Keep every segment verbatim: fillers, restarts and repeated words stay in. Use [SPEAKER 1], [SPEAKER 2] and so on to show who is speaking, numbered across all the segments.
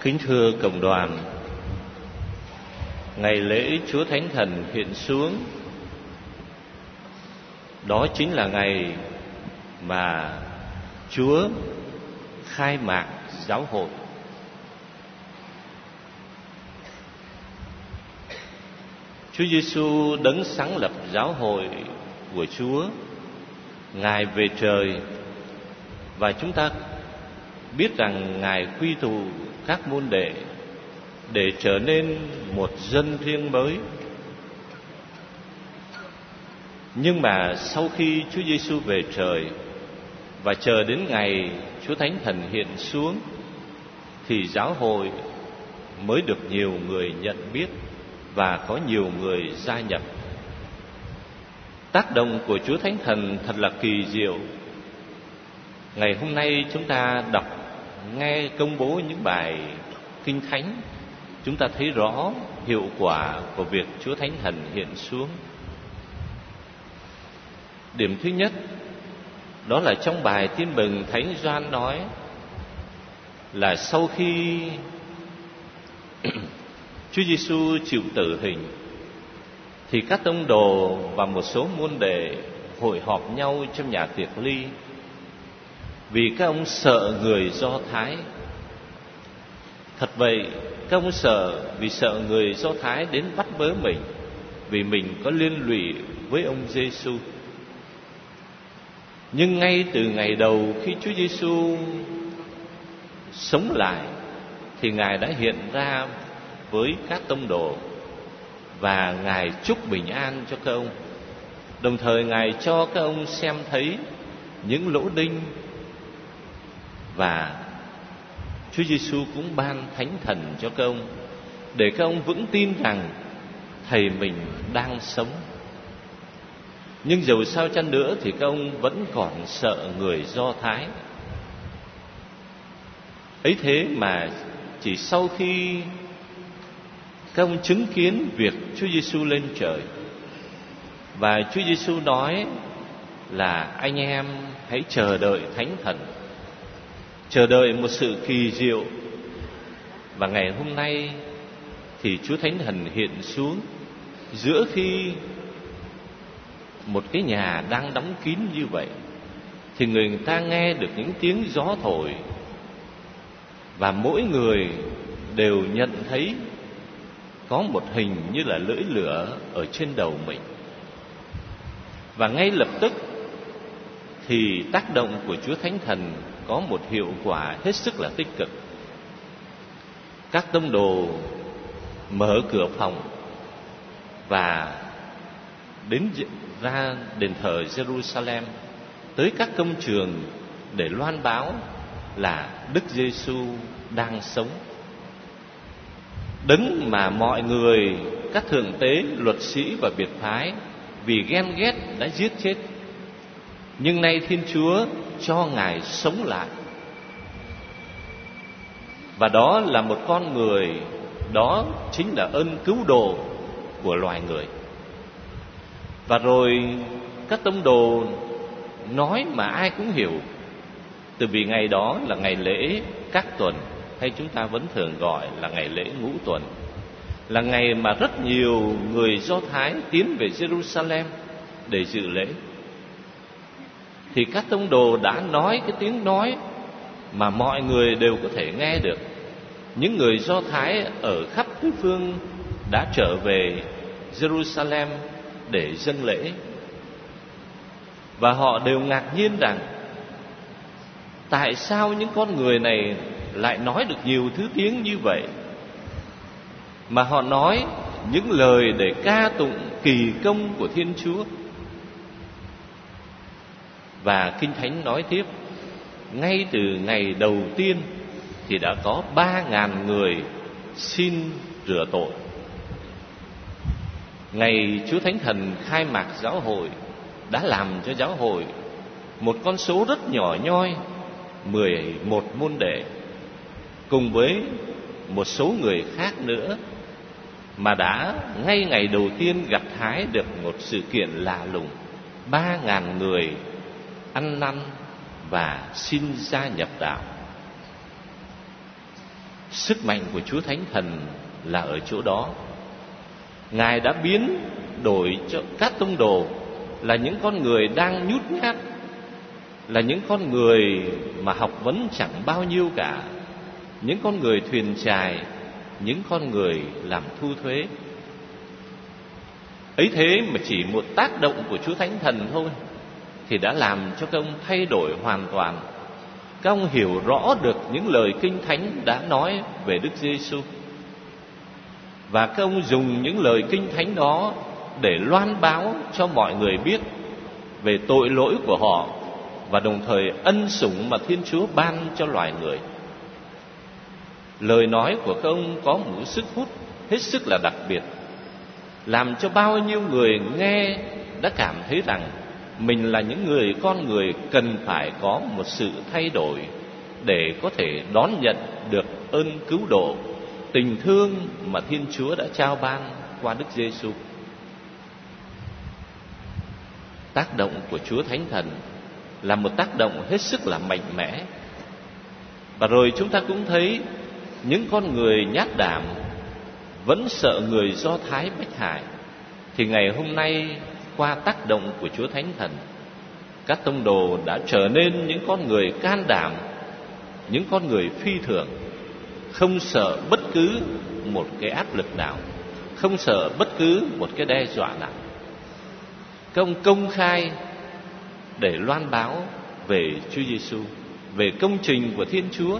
[SPEAKER 1] Kính thưa cộng đoàn, ngày lễ Chúa Thánh Thần hiện xuống, đó chính là ngày mà Chúa khai mạc giáo hội. Chúa Giêsu đấng sáng lập giáo hội của Chúa, Ngài về trời, và chúng ta biết rằng Ngài quy tụ các môn đệ để trở nên một dân riêng mới. Nhưng mà sau khi Chúa Giêsu về trời và chờ đến ngày Chúa Thánh Thần hiện xuống, thì giáo hội mới được nhiều người nhận biết và có nhiều người gia nhập. Tác động của Chúa Thánh Thần thật là kỳ diệu. Ngày hôm nay chúng ta đọc, nghe công bố những bài kinh thánh, chúng ta thấy rõ hiệu quả của việc Chúa Thánh Thần hiện xuống. Điểm thứ nhất, đó là trong bài Tin mừng, Thánh Gioan nói là sau khi Chúa Giêsu chịu tử hình, thì các tông đồ và một số môn đệ hội họp nhau trong nhà tiệc ly, vì các ông sợ người Do Thái. Thật vậy, các ông sợ vì sợ người Do Thái đến bắt bớ mình, vì mình có liên lụy với ông Giêsu. Nhưng ngay từ ngày đầu khi Chúa Giêsu sống lại, thì Ngài đã hiện ra với các tông đồ và Ngài chúc bình an cho các ông. Đồng thời Ngài cho các ông xem thấy những lỗ đinh, và Chúa Giêsu cũng ban Thánh Thần cho các ông để các ông vững tin rằng Thầy mình đang sống. Nhưng dầu sao chăng nữa thì các ông vẫn còn sợ người Do Thái. Ấy thế mà chỉ sau khi các ông chứng kiến việc Chúa Giêsu lên trời, và Chúa Giêsu nói là anh em hãy chờ đợi Thánh Thần, chờ đợi một sự kỳ diệu. Và ngày hôm nay thì Chúa Thánh Thần hiện xuống giữa khi một cái nhà đang đóng kín như vậy, thì người ta nghe được những tiếng gió thổi, và mỗi người đều nhận thấy có một hình như là lưỡi lửa ở trên đầu mình. Và ngay lập tức thì tác động của Chúa Thánh Thần có một hiệu quả hết sức là tích cực. Các tông đồ mở cửa phòng và đến ra đền thờ Jerusalem, tới các công trường để loan báo là Đức Giêsu đang sống, đấng mà mọi người, các thượng tế, luật sĩ và biệt phái vì ghen ghét đã giết chết. Nhưng nay Thiên Chúa cho Ngài sống lại, và đó là một con người, đó chính là ơn cứu độ của loài người. Và rồi các tông đồ nói mà ai cũng hiểu, từ vì ngày đó là ngày lễ các tuần, hay chúng ta vẫn thường gọi là ngày lễ ngũ tuần, là ngày mà rất nhiều người Do Thái tiến về Jerusalem để dự lễ. Thì các tông đồ đã nói cái tiếng nói mà mọi người đều có thể nghe được. Những người Do Thái ở khắp tứ phương đã trở về Jerusalem để dâng lễ, và họ đều ngạc nhiên rằng tại sao những con người này lại nói được nhiều thứ tiếng như vậy, mà họ nói những lời để ca tụng kỳ công của Thiên Chúa. Và Kinh Thánh nói tiếp, ngay từ ngày đầu tiên thì đã có ba ngàn người xin rửa tội. Ngày Chúa Thánh Thần khai mạc giáo hội đã làm cho giáo hội một con số rất nhỏ nhoi, mười một môn đệ, cùng với một số người khác nữa, mà đã ngay ngày đầu tiên gặt hái được một sự kiện lạ lùng. Ba ngàn người ăn năn và xin gia nhập đạo. Sức mạnh của Chúa Thánh Thần là ở chỗ đó. Ngài đã biến đổi cho các tông đồ là những con người đang nhút nhát, là những con người mà học vấn chẳng bao nhiêu cả, những con người thuyền chài, những con người làm thu thuế. Ấy thế mà chỉ một tác động của Chúa Thánh Thần thôi thì đã làm cho các ông thay đổi hoàn toàn. Các ông hiểu rõ được những lời Kinh Thánh đã nói về Đức Giêsu, và các ông dùng những lời Kinh Thánh đó để loan báo cho mọi người biết về tội lỗi của họ, và đồng thời ân sủng mà Thiên Chúa ban cho loài người. Lời nói của các ông có một sức hút hết sức là đặc biệt, làm cho bao nhiêu người nghe đã cảm thấy rằng mình là những người con người cần phải có một sự thay đổi để có thể đón nhận được ơn cứu độ, tình thương mà Thiên Chúa đã trao ban qua Đức Giêsu. Tác động của Chúa Thánh Thần là một tác động hết sức là mạnh mẽ. Và rồi chúng ta cũng thấy những con người nhát đảm vẫn sợ người Do Thái bách hại, thì ngày hôm nay qua tác động của Chúa Thánh Thần, các tông đồ đã trở nên những con người can đảm, những con người phi thường, không sợ bất cứ một cái áp lực nào, không sợ bất cứ một cái đe dọa nào. Các ông công khai để loan báo về Chúa Giêsu, về công trình của Thiên Chúa.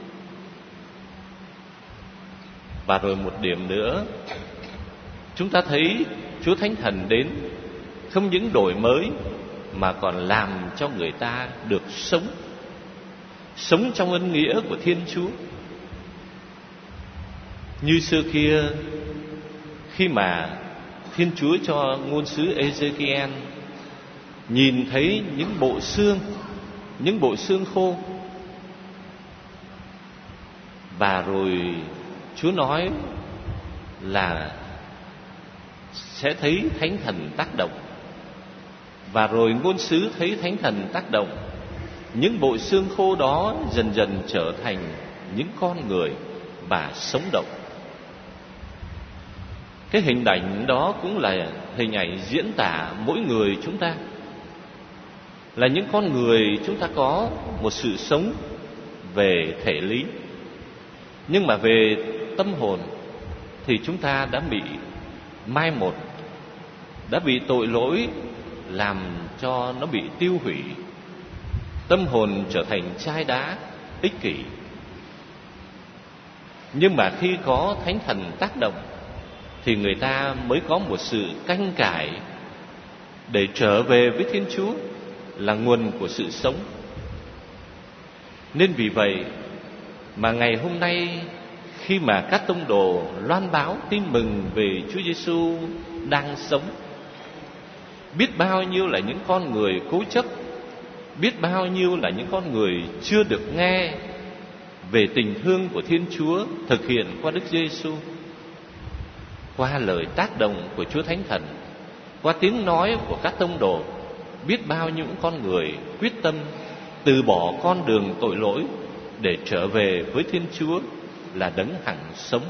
[SPEAKER 1] Và rồi một điểm nữa, chúng ta thấy Chúa Thánh Thần đến không những đổi mới mà còn làm cho người ta được sống, sống trong ân nghĩa của Thiên Chúa. Như xưa kia, khi mà Thiên Chúa cho ngôn sứ Ê-giê-ki-en nhìn thấy những bộ xương, những bộ xương khô, và rồi Chúa nói là sẽ thấy Thánh Thần tác động, và rồi ngôn sứ thấy Thánh Thần tác động, những bộ xương khô đó dần dần trở thành những con người và sống động. Cái hình ảnh đó cũng là hình ảnh diễn tả mỗi người chúng ta là những con người chúng ta có một sự sống về thể lý, nhưng mà về tâm hồn thì chúng ta đã bị mai một, đã bị tội lỗi làm cho nó bị tiêu hủy. Tâm hồn trở thành chai đá, ích kỷ. Nhưng mà khi có Thánh Thần tác động thì người ta mới có một sự canh cải để trở về với Thiên Chúa là nguồn của sự sống. Nên vì vậy mà ngày hôm nay, khi mà các tông đồ loan báo tin mừng về Chúa Giêsu đang sống, biết bao nhiêu là những con người cố chấp, biết bao nhiêu là những con người chưa được nghe về tình thương của Thiên Chúa thực hiện qua Đức Giêsu, qua lời tác động của Chúa Thánh Thần, qua tiếng nói của các tông đồ, biết bao nhiêu những con người quyết tâm từ bỏ con đường tội lỗi để trở về với Thiên Chúa là đấng hằng sống.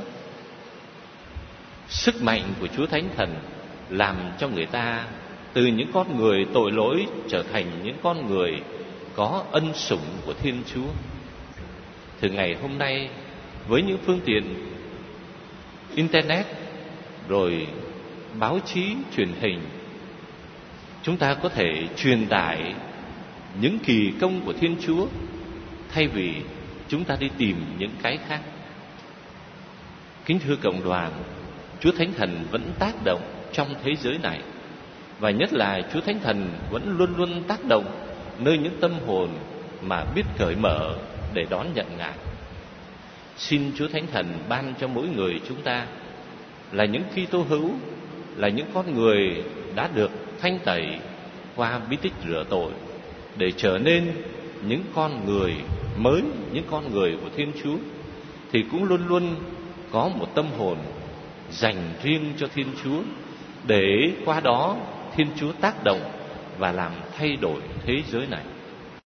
[SPEAKER 1] Sức mạnh của Chúa Thánh Thần làm cho người ta từ những con người tội lỗi trở thành những con người có ân sủng của Thiên Chúa. Từ ngày hôm nay, với những phương tiện Internet, rồi báo chí, truyền hình, chúng ta có thể truyền tải những kỳ công của Thiên Chúa thay vì chúng ta đi tìm những cái khác. Kính thưa cộng đoàn, Chúa Thánh Thần vẫn tác động trong thế giới này, và nhất là Chúa Thánh Thần vẫn luôn luôn tác động nơi những tâm hồn mà biết cởi mở để đón nhận Ngài. Xin Chúa Thánh Thần ban cho mỗi người chúng ta là những Kitô hữu, là những con người đã được thanh tẩy qua bí tích rửa tội, để trở nên những con người mới, những con người của Thiên Chúa, thì cũng luôn luôn có một tâm hồn dành riêng cho Thiên Chúa, để qua đó Thiên Chúa tác động và làm thay đổi thế giới này.